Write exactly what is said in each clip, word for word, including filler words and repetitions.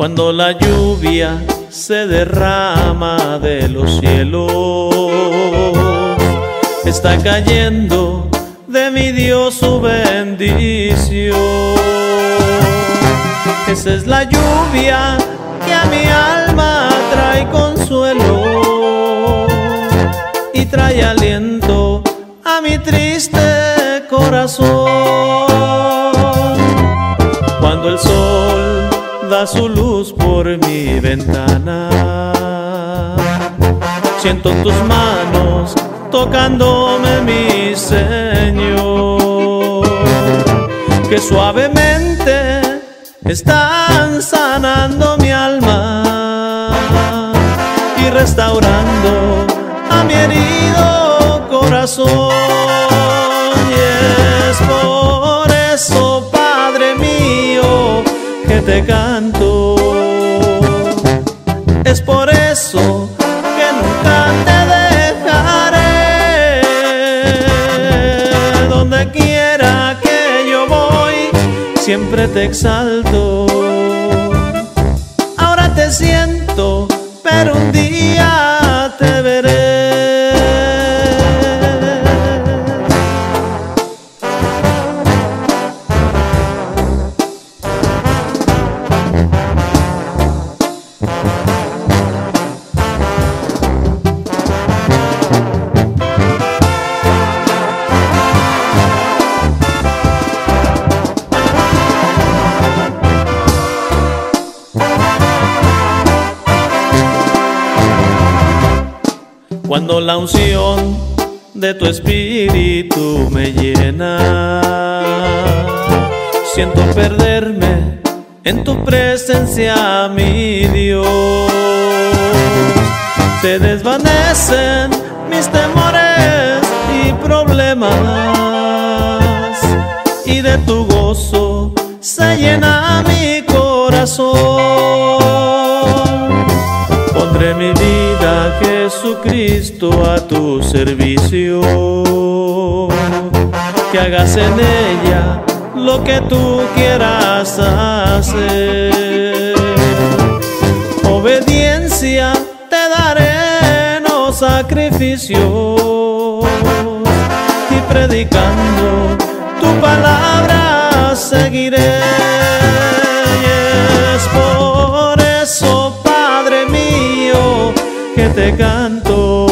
Cuando la lluvia se derrama de los cielos, está cayendo de mi Dios su bendición. Esa es la lluvia que a mi alma trae consuelo y trae aliento a mi triste corazón. Cuando el sol da su luz por mi ventana, siento tus manos tocándome, mi Señor, que suavemente están sanando mi alma y restaurando a mi herido corazón. Y es por eso, Padre mío, que te canto. Es por eso que nunca te dejaré. Donde quiera que yo voy, siempre te exalto. Ahora te siento, pero un día te veré. Cuando la unción de tu espíritu me llena, siento perderme en tu presencia, mi Dios. Se desvanecen mis temores y problemas, y de tu gozo se llena mi corazón. Pondré mi vida, Jesucristo, a tu servicio, que hagas en ella lo que tú quieras hacer. Obediencia te daré, no sacrificios, y predicando tu palabra seguiré. Y es por eso, Padre mío, que te canto.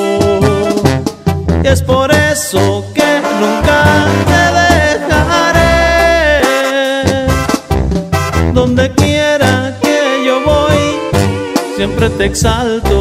Y es por eso que nunca te dejaré. Donde quiera que yo voy, siempre te exalto.